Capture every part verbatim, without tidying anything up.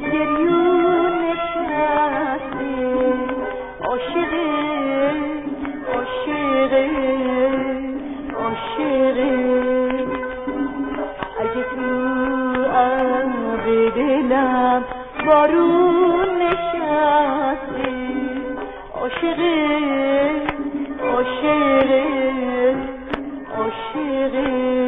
گریون نشسته عاشقه عاشقه عاشقه اگه تو ابر دلم بارون نشسته عاشقه عاشقه عاشقه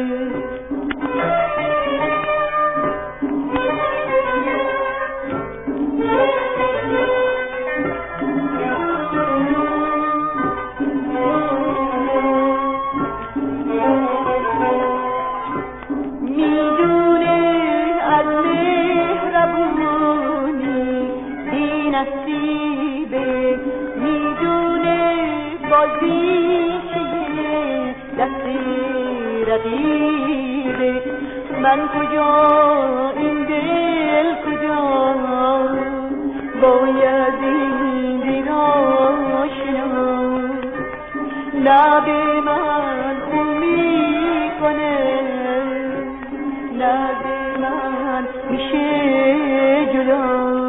میدونه از مهربونی بی نصیبه میدونه بازیشه دست رقیبه من کجا این دل کجا باید این دل آشنا لب من خو میکنه لب من میشه جدا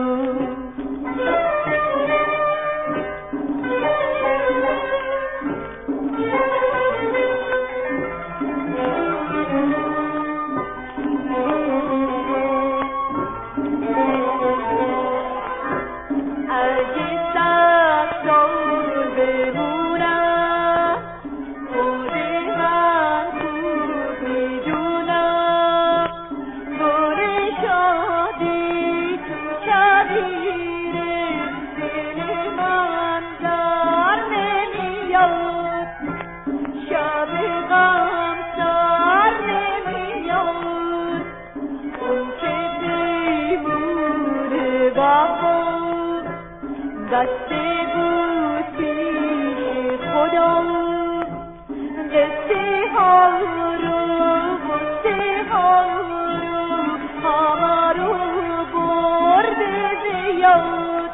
بسته بود پیش خدا قصه ها رو قصه ها رو همه رو برده زیاد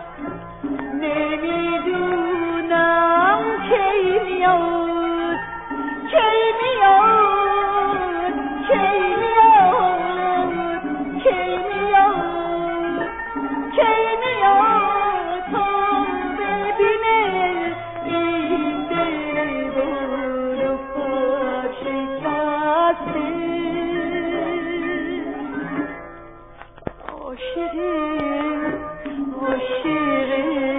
نمیدونم کی میاد کی میاد کی میاد کی میاد کی میاد عاشقه عاشقه